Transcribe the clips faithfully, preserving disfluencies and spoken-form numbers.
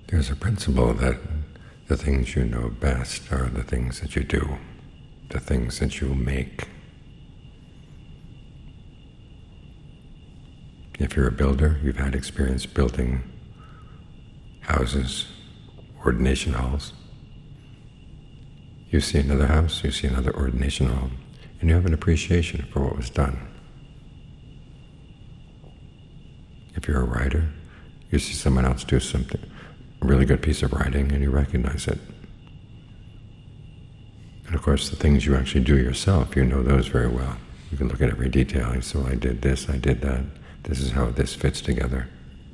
There's a principle that the things you know best are the things that you do, the things that you make. If you're a builder, you've had experience building houses, ordination halls. You see another house, you see another ordination hall, and you have an appreciation for what was done. If you're a writer, you see someone else do something, a really good piece of writing, and you recognize it. And of course, the things you actually do yourself, you know those very well. You can look at every detail. You say, well, I did this, I did that. This is how this fits together.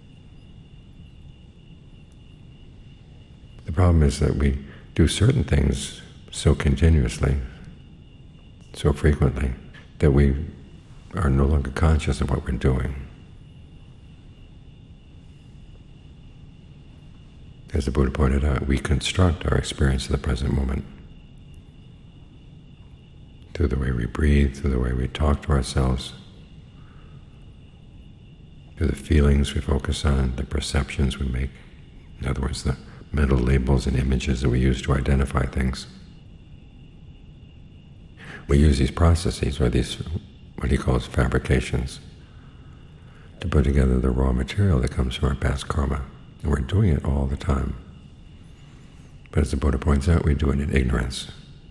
The problem is that we do certain things so continuously, so frequently, that we are no longer conscious of what we're doing. As the Buddha pointed out, we construct our experience of the present moment through the way we breathe, through the way we talk to ourselves, through the feelings we focus on, the perceptions we make. In other words, the mental labels and images that we use to identify things. We use these processes, or these, what he calls fabrications, to put together the raw material that comes from our past karma. And we're doing it all the time. But as the Buddha points out, we do it in ignorance.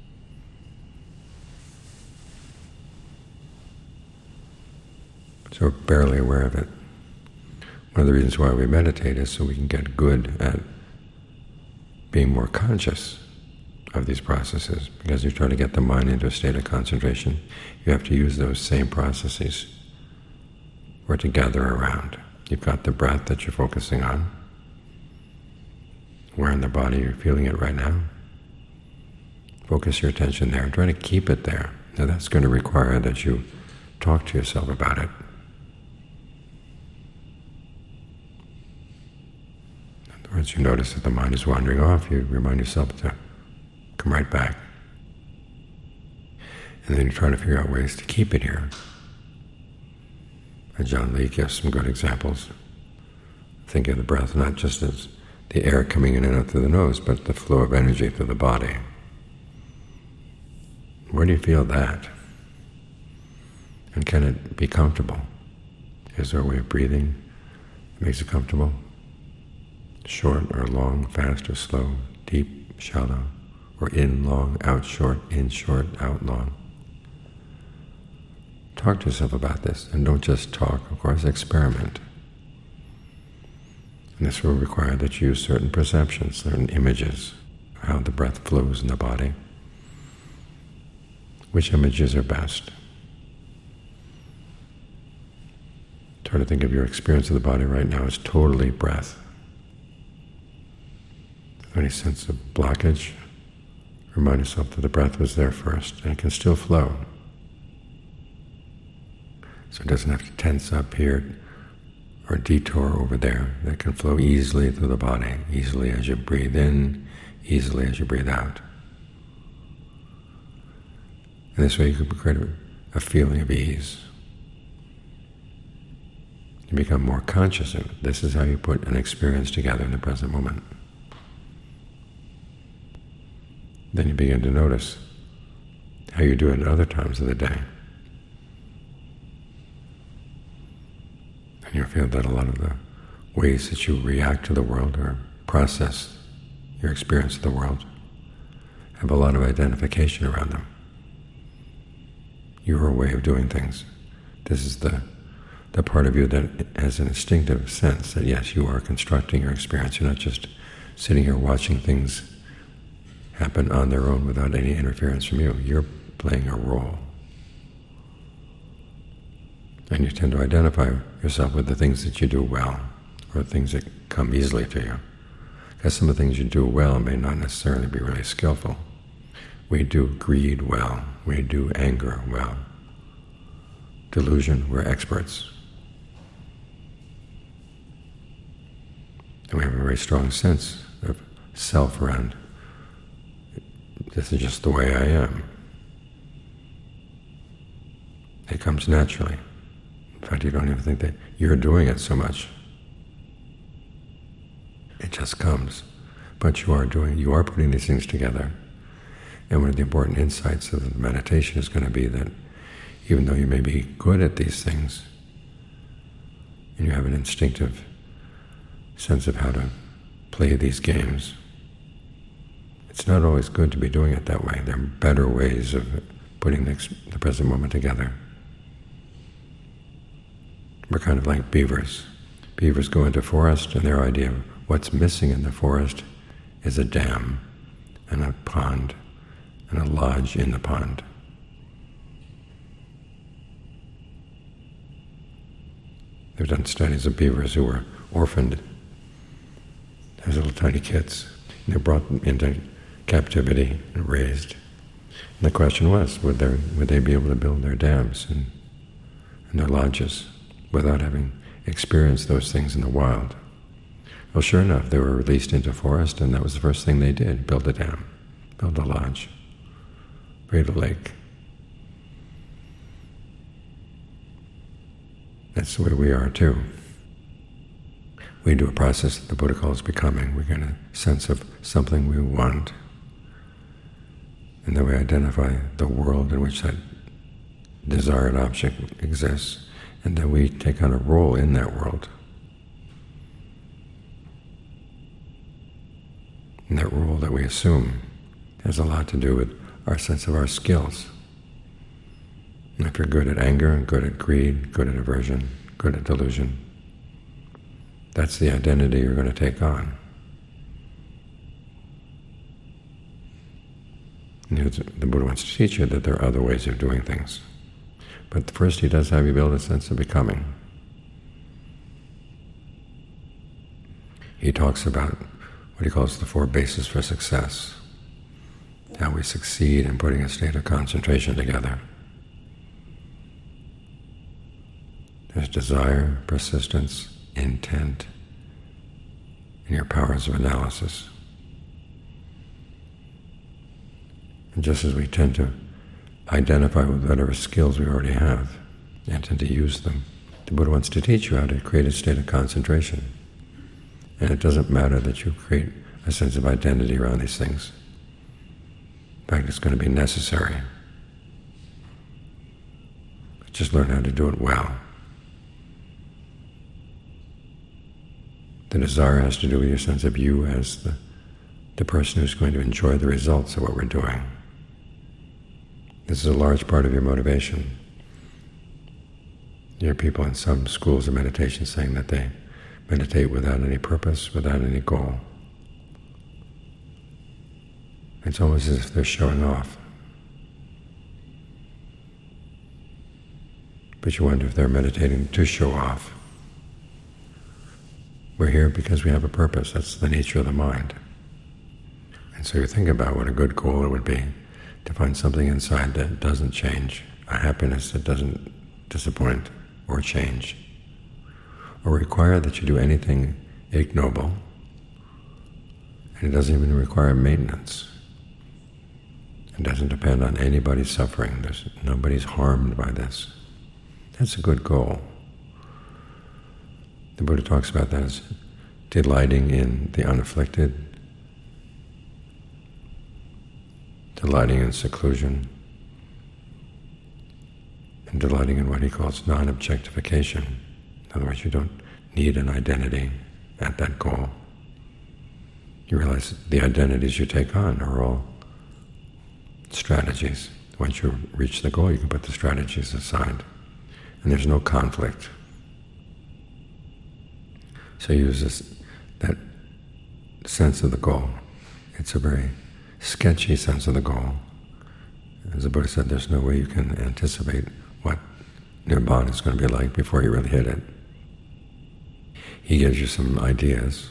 So we're barely aware of it. One of the reasons why we meditate is so we can get good at being more conscious of these processes. Because you try to get the mind into a state of concentration, you have to use those same processes or to gather around. You've got the breath that you're focusing on. Where in the body you're feeling it right now. Focus your attention there and try to keep it there. Now that's going to require that you talk to yourself about it. In other words, you notice that the mind is wandering off, you remind yourself to come right back. And then you try to figure out ways to keep it here. And John Lee gives some good examples. Think of the breath not just as the air coming in and out through the nose, but the flow of energy through the body. Where do you feel that? And can it be comfortable? Is there a way of breathing that makes it comfortable? Short or long, fast or slow, deep, shallow, or in long, out short, in short, out long? Talk to yourself about this, and don't just talk, of course, experiment. And this will require that you use certain perceptions, certain images, how the breath flows in the body. Which images are best? Try to think of your experience of the body right now as totally breath. Any sense of blockage? Remind yourself that the breath was there first, and it can still flow. So it doesn't have to tense up here or detour over there. That can flow easily through the body, easily as you breathe in, easily as you breathe out. And this way you can create a feeling of ease. You become more conscious of it. This is how you put an experience together in the present moment. Then you begin to notice how you do it at other times of the day. And you'll feel that a lot of the ways that you react to the world or process your experience of the world have a lot of identification around them. Your way of doing things. This is the, the part of you that has an instinctive sense that, yes, you are constructing your experience. You're not just sitting here watching things happen on their own without any interference from you. You're playing a role. And you tend to identify yourself with the things that you do well, or things that come easily to you. Because some of the things you do well may not necessarily be really skillful. We do greed well. We do anger well. Delusion, we're experts. And we have a very strong sense of self around. This is just the way I am. It comes naturally. In fact, you don't even think that you're doing it so much. It just comes. But you are doing, you are putting these things together. And one of the important insights of the meditation is going to be that even though you may be good at these things, and you have an instinctive sense of how to play these games, it's not always good to be doing it that way. There are better ways of putting the, the present moment together. We're kind of like beavers. Beavers go into forest, and their idea of what's missing in the forest is a dam and a pond and a lodge in the pond. They've done studies of beavers who were orphaned as little tiny kids. And they're brought into captivity and raised. And the question was, would, there, would they be able to build their dams and, and their lodges without having experienced those things in the wild? Well, sure enough, they were released into forest, and that was the first thing they did, build a dam, build a lodge, create a lake. That's the way we are too. We do a process that the Buddha calls becoming. We get a sense of something we want, and then we identify the world in which that desired object exists, and then we take on a role in that world. And that role that we assume has a lot to do with our sense of our skills. And if you're good at anger, good at greed, good at aversion, good at delusion, that's the identity you're going to take on. And the Buddha wants to teach you that there are other ways of doing things. But first he does have you build a sense of becoming. He talks about what he calls the four bases for success, how we succeed in putting a state of concentration together. There's desire, persistence, intent, and your powers of analysis. And just as we tend to identify with whatever skills we already have and tend to use them, the Buddha wants to teach you how to create a state of concentration. And it doesn't matter that you create a sense of identity around these things. In fact, it's going to be necessary. Just learn how to do it well. The desire has to do with your sense of you as the, the person who's going to enjoy the results of what we're doing. This is a large part of your motivation. You hear people in some schools of meditation saying that they meditate without any purpose, without any goal. It's almost as if they're showing off. But you wonder if they're meditating to show off. We're here because we have a purpose. That's the nature of the mind. And so you think about what a good goal it would be to find something inside that doesn't change, a happiness that doesn't disappoint or change, or require that you do anything ignoble, and it doesn't even require maintenance. It doesn't depend on anybody's suffering. There's, nobody's harmed by this. That's a good goal. The Buddha talks about that as delighting in the unafflicted, delighting in seclusion, and delighting in what he calls non-objectification. In other words, you don't need an identity at that goal. You realize the identities you take on are all strategies. Once you reach the goal, you can put the strategies aside, and there's no conflict. So you use this, that sense of the goal. It's a very sketchy sense of the goal. As the Buddha said, there's no way you can anticipate what Nibbana is going to be like before you really hit it. He gives you some ideas,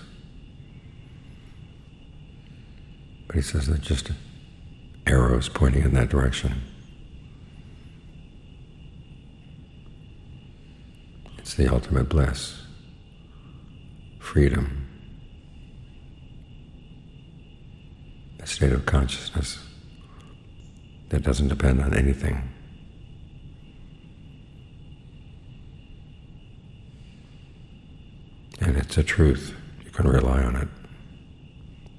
but he says they're just arrows pointing in that direction. It's the ultimate bliss, freedom, a state of consciousness that doesn't depend on anything. And it's a truth. You can rely on it.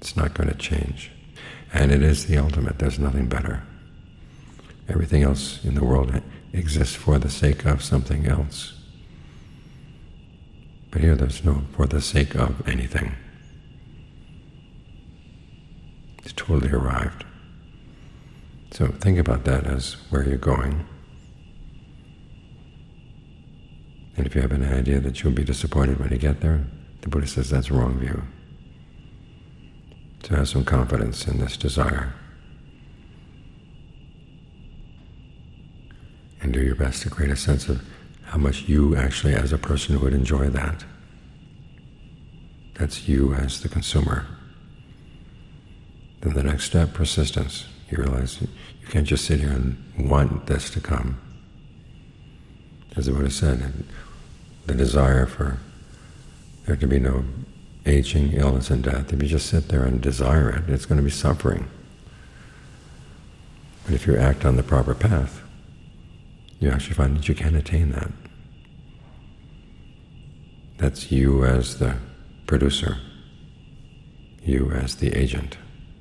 It's not going to change. And it is the ultimate. There's nothing better. Everything else in the world exists for the sake of something else. But here there's no for the sake of anything. It's totally arrived. So think about that as where you're going. And if you have an idea that you'll be disappointed when you get there, the Buddha says that's a wrong view. So have some confidence in this desire. And do your best to create a sense of how much you actually as a person would enjoy that. That's you as the consumer. Then the next step, persistence. You realize you can't just sit here and want this to come. As the Buddha said, the desire for there to be no aging, illness, and death, if you just sit there and desire it, it's going to be suffering. But if you act on the proper path, you actually find that you can attain that. That's you as the producer, you as the agent.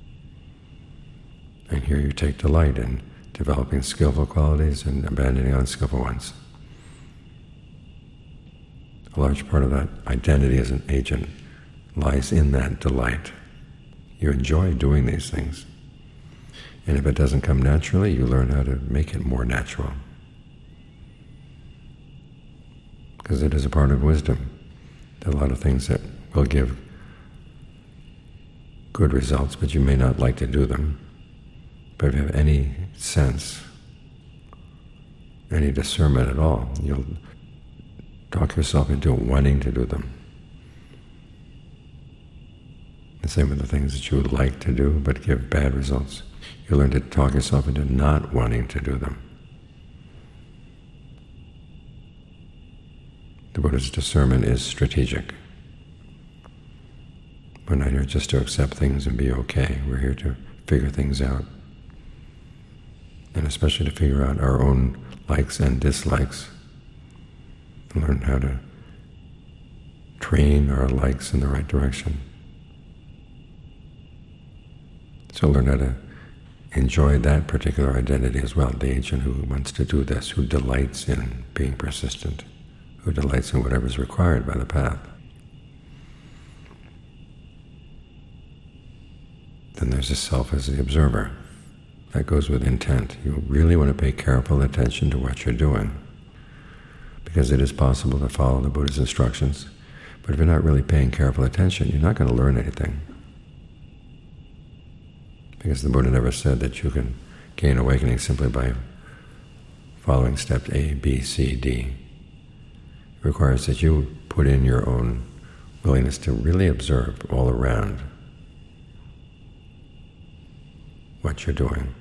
And here you take delight in developing skillful qualities and abandoning unskillful ones. A large part of that identity as an agent lies in that delight. You enjoy doing these things. And if it doesn't come naturally, you learn how to make it more natural. Because it is a part of wisdom. There are a lot of things that will give good results, but you may not like to do them. But if you have any sense, any discernment at all, you'll talk yourself into wanting to do them. The same with the things that you would like to do but give bad results. You learn to talk yourself into not wanting to do them. The Buddha's discernment is strategic. We're not here just to accept things and be okay. We're here to figure things out, and especially to figure out our own likes and dislikes, and learn how to train our likes in the right direction. So learn how to enjoy that particular identity as well, the agent who wants to do this, who delights in being persistent, who delights in whatever is required by the path. Then there's a self as the observer. That goes with intent. You really want to pay careful attention to what you're doing, because it is possible to follow the Buddha's instructions, but if you're not really paying careful attention, you're not going to learn anything. Because the Buddha never said that you can gain awakening simply by following steps A, B, C, D. It requires that you put in your own willingness to really observe all around what you're doing.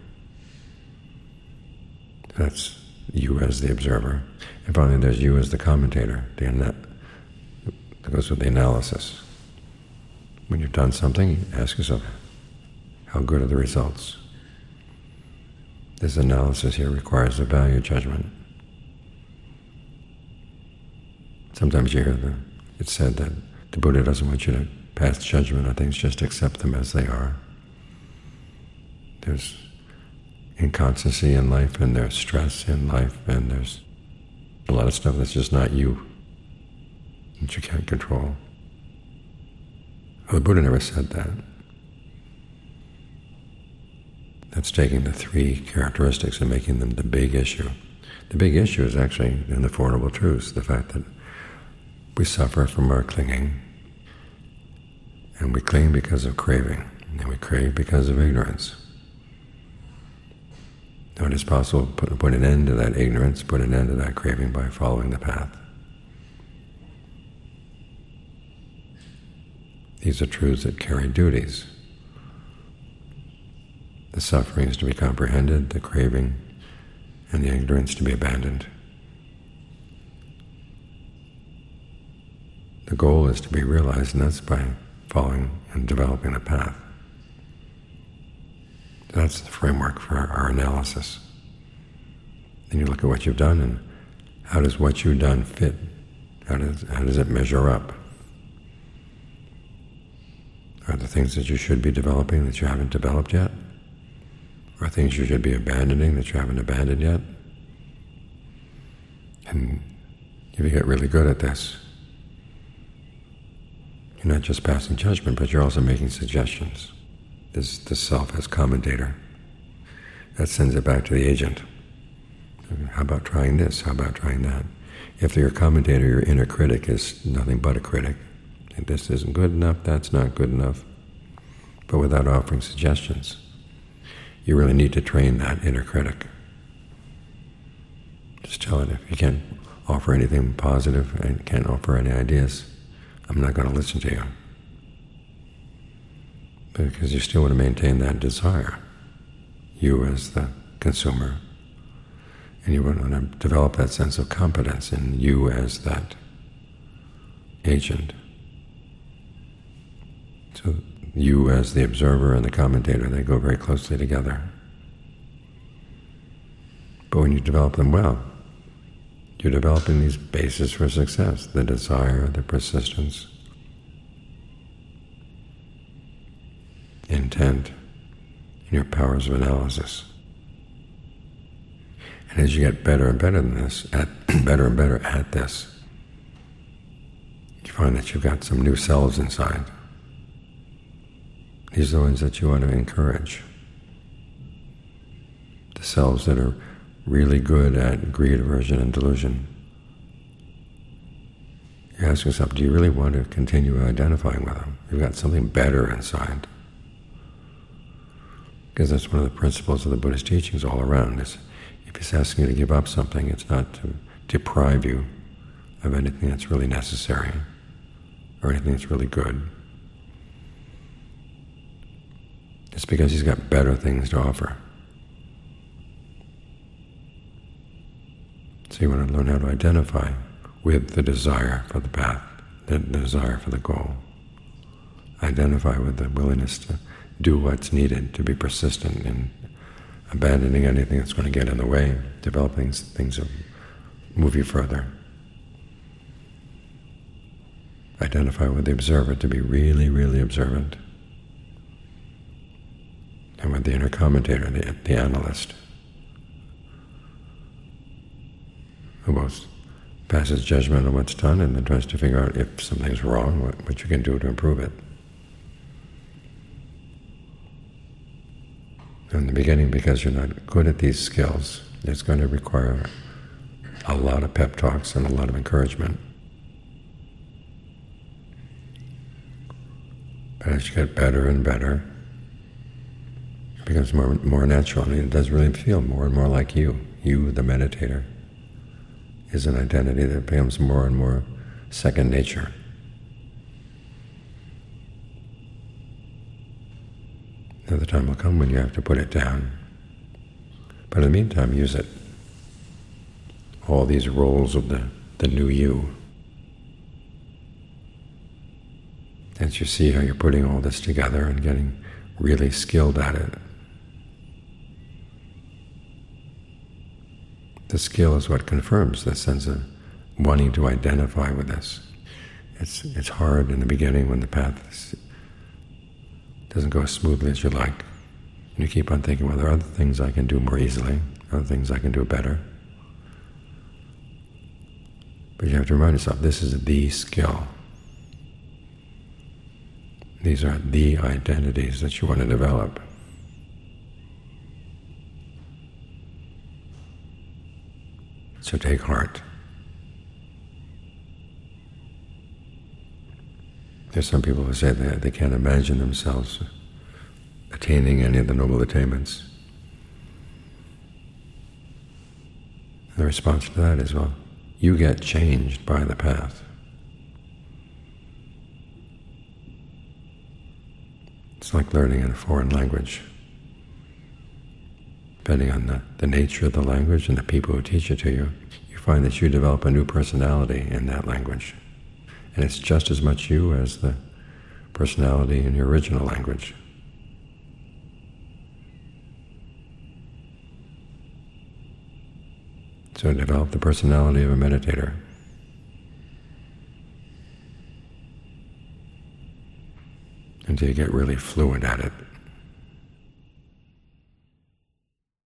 That's you as the observer. And finally, there's you as the commentator. The ana that goes with the analysis. When you've done something, ask yourself, how good are the results? This analysis here requires a value judgment. Sometimes you hear the, it's said that the Buddha doesn't want you to pass judgment on things, just accept them as they are. There's inconstancy in life, and there's stress in life, and there's a lot of stuff that's just not you, that you can't control. Well, the Buddha never said that. That's taking the three characteristics and making them the big issue. The big issue is actually in the Four Noble Truths, the fact that we suffer from our clinging, and we cling because of craving, and we crave because of ignorance. Now it is possible to put, put an end to that ignorance, put an end to that craving by following the path. These are truths that carry duties. The suffering is to be comprehended, the craving and the ignorance to be abandoned. The goal is to be realized, and that's by following and developing the path. That's the framework for our analysis. Then you look at what you've done, and how does what you've done fit? How does, how does it measure up? Are the things that you should be developing that you haven't developed yet? Or things you should be abandoning that you haven't abandoned yet? And if you get really good at this, you're not just passing judgment, but you're also making suggestions. This, this self as commentator. That sends it back to the agent. How about trying this? How about trying that? If your commentator, your inner critic, is nothing but a critic, and this isn't good enough, that's not good enough, but without offering suggestions, you really need to train that inner critic. Just tell it, if you can't offer anything positive and can't offer any ideas, I'm not going to listen to you. Because you still want to maintain that desire, you as the consumer, and you want to develop that sense of competence in you as that agent. So you as the observer and the commentator, they go very closely together. But when you develop them well, you're developing these bases for success, the desire, the persistence, intent, and your powers of analysis. And as you get better and better than this, at better and better at this, you find that you've got some new selves inside. These are the ones that you want to encourage. The selves that are really good at greed, aversion, and delusion. You ask yourself, do you really want to continue identifying with them? You've got something better inside. Because that's one of the principles of the Buddhist teachings all around. Is if he's asking you to give up something, it's not to deprive you of anything that's really necessary or anything that's really good. It's because he's got better things to offer. So you want to learn how to identify with the desire for the path, the desire for the goal. Identify with the willingness to do what's needed, to be persistent in abandoning anything that's going to get in the way, developing things that move you further. Identify with the observer, to be really, really observant. And with the inner commentator, the, the analyst, who both passes judgment on what's done and then tries to figure out if something's wrong, what, what you can do to improve it. In the beginning, because you're not good at these skills, it's going to require a lot of pep talks and a lot of encouragement. But as you get better and better, it becomes more more natural, and it does really feel more and more like you. You, the meditator, is an identity that becomes more and more second nature. Another time will come when you have to put it down. But in the meantime, use it. All these roles of the, the new you. As you see how you're putting all this together and getting really skilled at it. The skill is what confirms the sense of wanting to identify with this. It's, it's hard in the beginning when the path is, doesn't go as smoothly as you like. And you keep on thinking, well, there are other things I can do more easily, other things I can do better. But you have to remind yourself, this is the skill. These are the identities that you want to develop. So take heart. There's some people who say that they can't imagine themselves attaining any of the noble attainments. The response to that is, well, you get changed by the path. It's like learning in a foreign language. Depending on the, the nature of the language and the people who teach it to you, you find that you develop a new personality in that language. And it's just as much you as the personality in your original language. So develop the personality of a meditator. until you get really fluent at it.